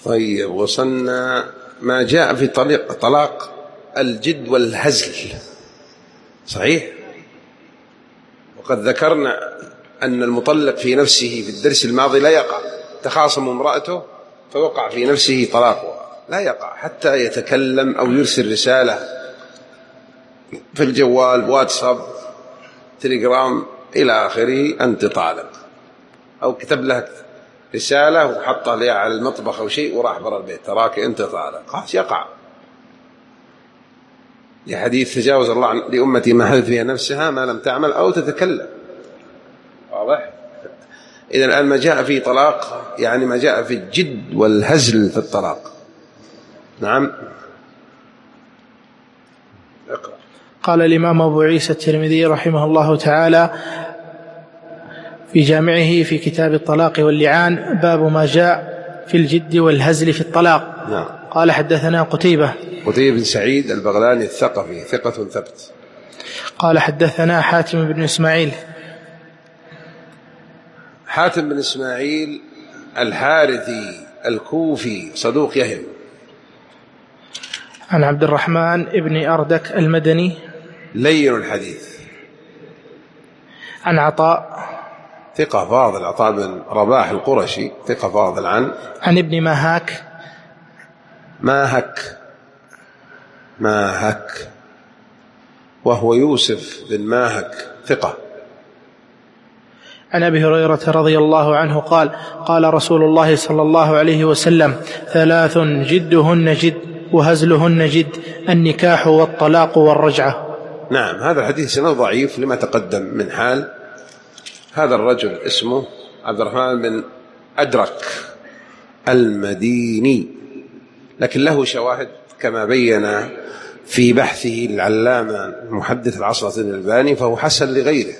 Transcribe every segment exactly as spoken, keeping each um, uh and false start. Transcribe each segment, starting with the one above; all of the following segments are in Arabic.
طيب، وصلنا ما جاء في طريق طلاق الجد والهزل، صحيح؟ وقد ذكرنا أن المطلق في نفسه في الدرس الماضي لا يقع، تخاصم امرأته فوقع في نفسه طلاقها، لا يقع حتى يتكلم أو يرسل رسالة في الجوال، واتساب، تليجرام إلى آخره، أنت طالق، أو كتب لها رسالة وحطها لها على المطبخ أو شيء وراح برا البيت، تراك أنت طالق، خلاص يقع. لحديث تجاوز الله عن لأمتي ما حدث فيها نفسها ما لم تعمل أو تتكلم، واضح؟ إذن الآن ما جاء في طلاق يعني ما جاء في الجد والهزل في الطلاق. نعم. اقرأ. قال الإمام أبو عيسى الترمذي رحمه الله تعالى في جامعه في كتاب الطلاق واللعان: باب ما جاء في الجد والهزل في الطلاق. نعم. قال حدثنا قتيبة قتيبة بن سعيد البغلاني الثقفي ثقة ثبت. قال حدثنا حاتم بن إسماعيل. حاتم بن إسماعيل الحارثي الكوفي صدوق يهم. عن عبد الرحمن ابن أردك المدني لين الحديث. عن عطاء ثقة فاضل، عطاء بن رباح القرشي ثقة فاضل. عن عن ابن ماهاك ماهك ماهك وهو يوسف بن ماهك ثقة. عن أبي هريرة رضي الله عنه قال: قال رسول الله صلى الله عليه وسلم: ثلاث جدهن جد وهزلهن جد، النكاح والطلاق والرجعة. نعم، هذا الحديث سنة ضعيف لما تقدم من حال هذا الرجل، اسمه عبد الرحمن بن أدرك المديني، لكن له شواهد كما بين في بحثه العلامة المحدث العصر الألباني، فهو حسن لغيره.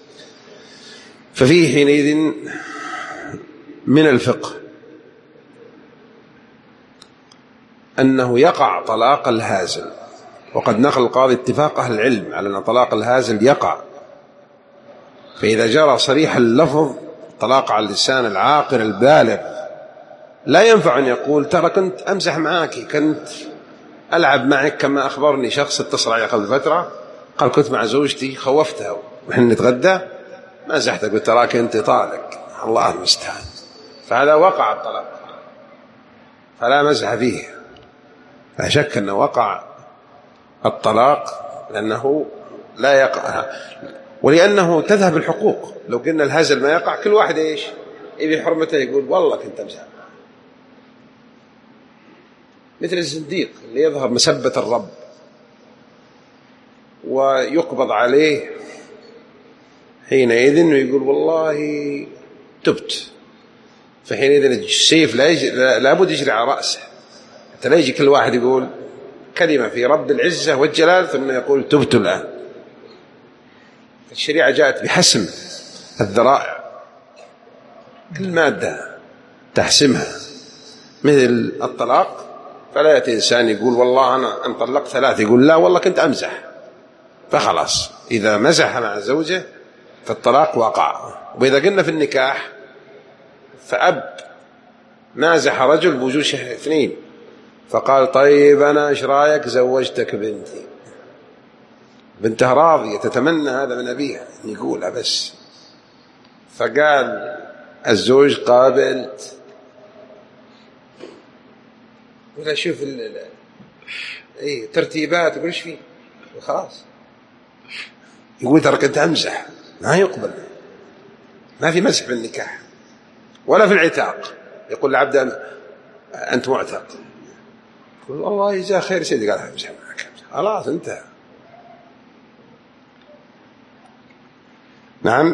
ففيه حينئذ من الفقه أنه يقع طلاق الهازل، وقد نقل القاضي اتفاق أهل العلم على أن طلاق الهازل يقع، فإذا جرى صريح اللفظ طلاق على اللسان العاقل البالغ لا ينفع أن يقول ترى كنت أمزح معك، كنت ألعب معك، كما أخبرني شخص اتصل علي قبل فترة قال كنت مع زوجتي خوفتها ونحن نتغدى مزحتك قلت تراك أنت طالق، الله المستعان، فهذا وقع الطلاق فلا مزح فيه، لا شك أنه وقع الطلاق لأنه لا يقع، ولأنه تذهب الحقوق. لو قلنا الهزل ما يقع كل واحد إيش يبي حرمته يقول والله كنت أمزح، مثل الزنديق اللي يظهر مسبة الرب ويقبض عليه حينئذ ويقول والله تبت، فحينئذ السيف لا يجي لابد يجري على رأسه حتى لا يجي كل واحد يقول كلمة في رب العزة والجلال ثم يقول تبت الآن. الشريعة جاءت بحسم الذرائع، كل مادة تحسمها، مثل الطلاق فلا يأتي إنسان يقول والله أنا أن طلقت ثلاث يقول لا والله كنت أمزح، فخلاص إذا مزح مع زوجه فالطلاق وقع. وإذا قلنا في النكاح فأب مازح رجل بوجود اثنين فقال طيب أنا إيش رايك زوجتك بنتي، بنتها راضية تتمنى هذا من أبيها أن يقولها بس، فقال الزوج قابلت، ولا شوف ال اي ترتيبات يقول ايش فيه خلاص، يقول ترى كنت امزح، ما يقبل، ما في مزح في النكاح ولا في العتاق. يقول العبد انت معتق، يقول الله يجزاه خير سيدي، قال امزح معك خلاص انتهى. نعم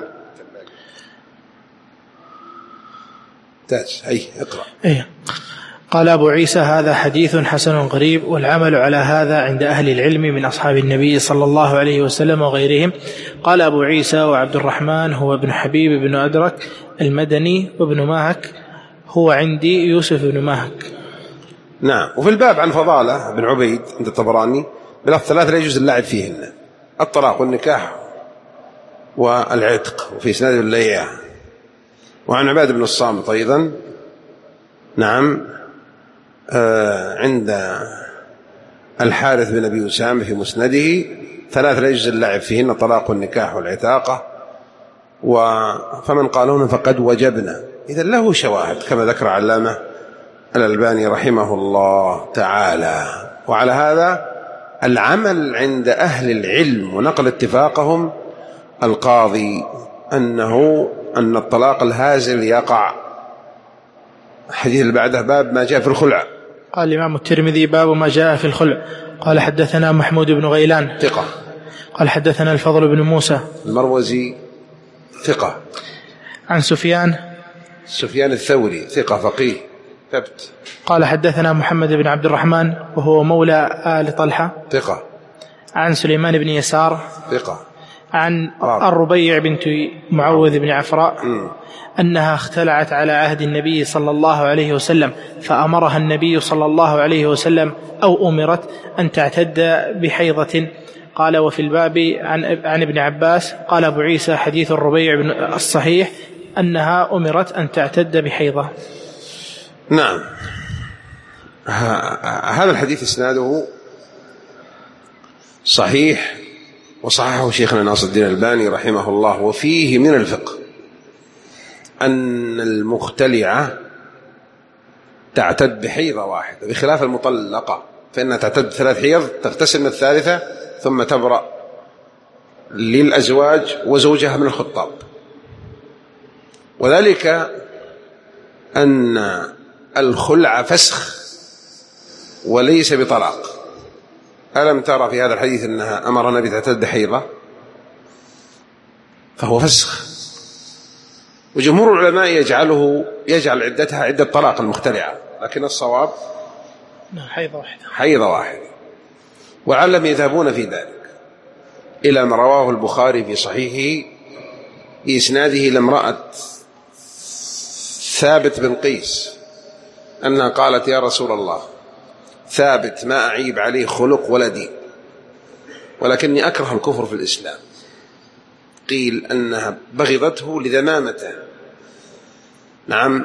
تاج اي اقرأ. إيه. قال أبو عيسى: هذا حديث حسن غريب، والعمل على هذا عند أهل العلم من أصحاب النبي صلى الله عليه وسلم وغيرهم. قال أبو عيسى: وعبد الرحمن هو ابن حبيب بن أدرك المدني، وابن ماهك هو عندي يوسف بن ماهك. نعم. وفي الباب عن فضالة بن عبيد عند الطبراني بلفظ ثلاثة لا يجوز اللعب فيهن: الطلاق والنكاح والعتق، وفي إسناد الليع. وعن عباد بن الصامت أيضا نعم عند الحارث بن أبي أسامة في مسنده ثلاث لا يجوز اللعب فيهن: الطلاق والنكاح والعتاقة، فمن قالون فقد وجبنا. إذا له شواهد كما ذكر علامة الألباني رحمه الله تعالى. وعلى هذا العمل عند أهل العلم ونقل اتفاقهم القاضي أنه أن الطلاق الهازل يقع. الحديث اللي بعده باب ما جاء في الخلع. قال الإمام الترمذي: باب ما جاء في الخلع. قال حدثنا محمود بن غيلان ثقة. قال حدثنا الفضل بن موسى المروزي ثقة. عن سفيان سفيان الثوري ثقة فقيه ثبت. قال حدثنا محمد بن عبد الرحمن وهو مولى آل طلحة ثقة. عن سليمان بن يسار ثقة. عن رابع. الربيع بنت معوذ بن عفراء م. أنها اختلعت على عهد النبي صلى الله عليه وسلم، فأمرها النبي صلى الله عليه وسلم أو أمرت أن تعتد بحيضة. قال: وفي الباب عن, عن ابن عباس. قال أبو عيسى: حديث الربيع بن الصحيح أنها أمرت أن تعتد بحيضة. نعم، هذا الحديث إسناده صحيح، وصححه شيخنا ناصر الدين الألباني رحمه الله. وفيه من الفقه أن المختلعة تعتد بحيضة واحدة بخلاف المطلقة، فإنها تعتد ثلاث حيض، تغتسل من الثالثة ثم تبرأ للأزواج وزوجها من الخطاب. وذلك أن الخلع فسخ وليس بطلاق. ألم ترى في هذا الحديث أنها أمر النبي تعتد حيضة؟ فهو فسخ. وجمهور العلماء يجعله يجعل عدتها عدة طلاق المختلعة، لكن الصواب حيضة واحدة حيضة واحدة. وعلم يذهبون في ذلك إلى ما رواه البخاري في صحيحه بإسناده لامرأة ثابت بن قيس أنها قالت: يا رسول الله، ثابت ما أعيب عليه خلق ولا دين، ولكني أكره الكفر في الإسلام. قيل أنها بغضته لذمامته، نعم،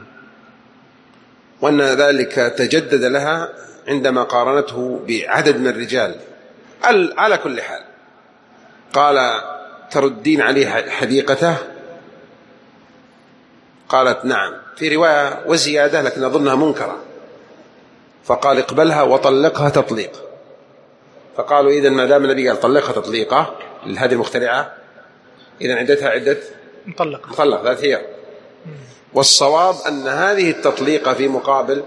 وأن ذلك تجدد لها عندما قارنته بعدد من الرجال. على كل حال قال: تردين عليه حديقته؟ قالت: نعم. في رواية وزيادة لكن أظنها منكرة. فقال: اقبلها وطلقها تطليق. فقالوا: إذن ما دام النبي قال طلقها تطليقة لهذه المخترعة، إذن عدتها عدة مطلقة مطلق ذات هي. والصواب أن هذه التطليقة في مقابل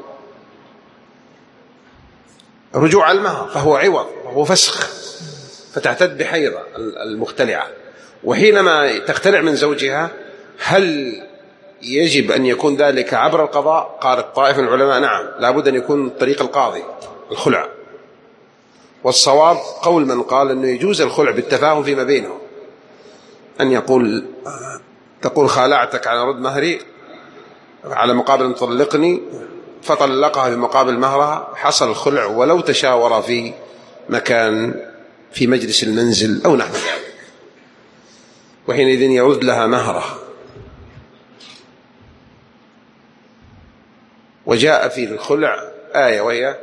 رجوع المهر، فهو عوض وهو فسخ، فتعتد بحيضة المختلعة. وحينما تختلع من زوجها هل يجب أن يكون ذلك عبر القضاء؟ قالت طائفة من العلماء: نعم، لابد أن يكون طريق القاضي الخلع. والصواب قول من قال أنه يجوز الخلع بالتفاهم فيما بينهم، أن يقول تقول: خالعتك على رد مهري على مقابل طلقني، فطلقها بمقابل مهرها، حصل الخلع ولو تشاور في مكان في مجلس المنزل أو نحو ذلك، وحينئذ يعود لها مهرها. وجاء في الخلع آية وهي: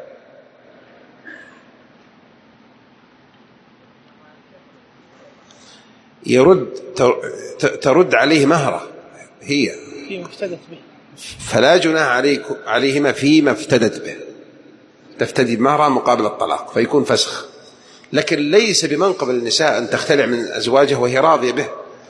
يرد ترد عليه مهره هي فيما افتدت به، فلا جناح عليهما فيما افتدت به، تفتدي بمهرها مقابل الطلاق فيكون فسخ. لكن ليس بمنقب النساء أن تختلع من أزواجها وهي راضية به،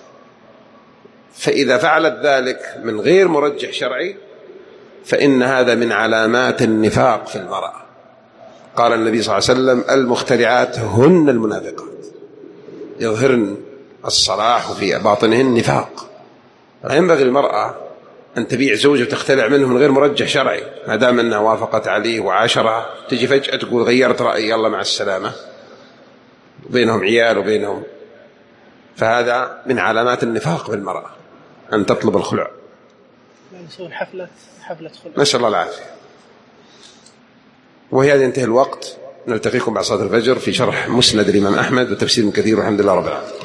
فإذا فعلت ذلك من غير مرجح شرعي فإن هذا من علامات النفاق في المرأة. قال النبي صلى الله عليه وسلم: المخترعات هن المنافقات، يظهرن الصلاح وفي باطنهن نفاق. لا ينبغي المرأة أن تبيع زوجها وتختلع منه من غير مرجح شرعي، ما دام أنها وافقت عليه وعاشرها، تجي فجأة تقول غيرت رأيي يلا مع السلامة، وبينهم عيال وبينهم. فهذا من علامات النفاق بالمرأة أن تطلب الخلع. يسوون حفلة حفلة خلع، نسأل الله العافية. وهذا ينتهي الوقت، نلتقيكم بعد صلاة الفجر في شرح مسند الإمام أحمد وتفسير كثير، والحمد لله رب العالمين.